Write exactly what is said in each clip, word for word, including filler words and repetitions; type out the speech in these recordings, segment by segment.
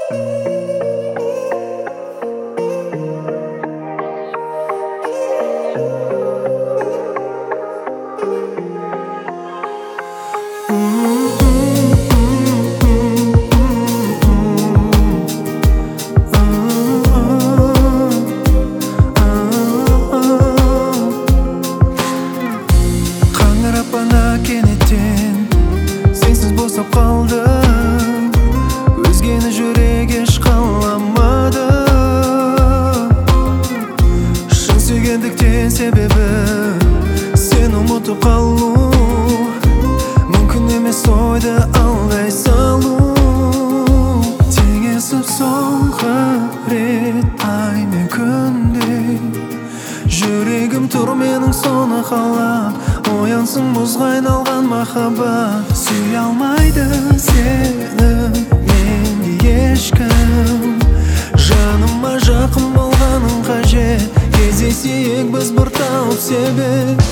Sensiz bosап kaldım, özgeni жүрек еш қаламады. Шын сүйгендіктен себебі сен ұмытып қалу мүмкін емес, ойды алдай салу. Теңесіп соңғы рет ай мен күндей, жүрегім тұр менің соны қалап. Оянсын мұзға айналған махаббат, сүйе алмайды сені менде ешкім. Жаныма жақын болғаның қажет, кездесейік біз бір тауып себеп.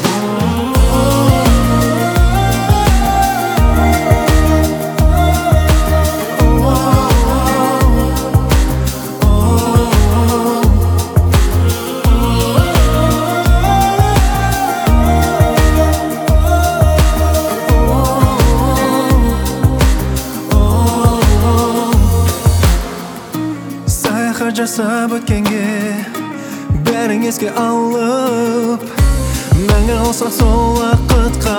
Жасап өткенге бәрін еске алып, мәңгі қалсақ сол уақытқа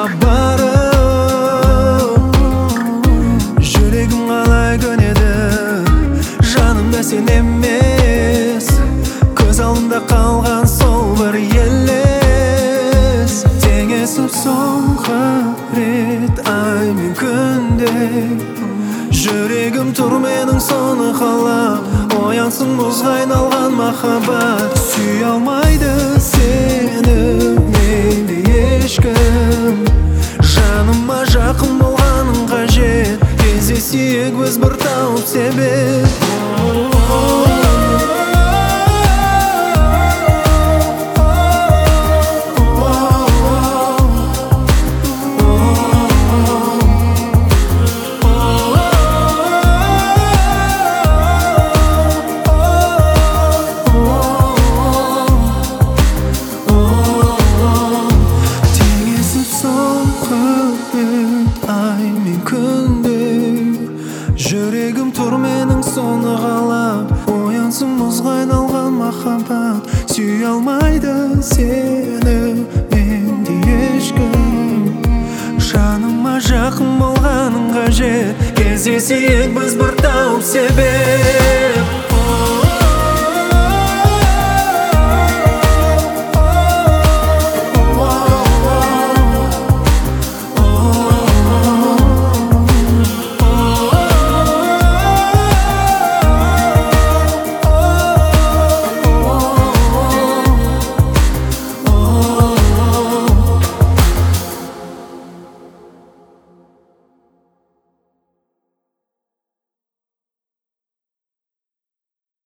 барып. Жүрегім қалай көнеді, жанымда сен емес, көз алдымда қалған сол бір елес. Теңесіп соңғы рет ай мен күндей, жүрегім тұр менің соны қалап. Оянсын мұзға айналған махаббат, сүйе алмайды сені менде ешкім. Жаныма жақын болғаның қажет, кездесейік біз бір тауып себеп. Жүрегім тұр менің соны қалап. Оянсын мұзға айналған махаббат, сүйе алмайды сені менде ешкім. Жаныма жақын болғаның қажет, кездесейік біз бір тауып